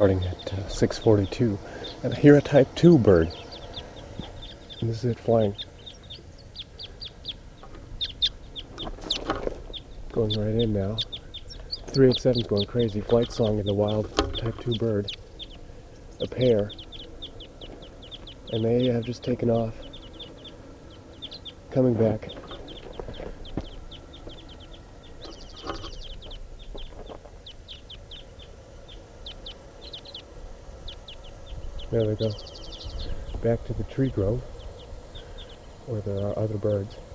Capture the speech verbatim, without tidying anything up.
Starting at uh, six forty-two, and I hear a type two bird. And this is it flying. Going right in now. three eighty-seven's going crazy. Flight song in the wild type two bird. A pair. And they have just taken off. Coming back. There they go. Back to the tree grove, where there are other birds.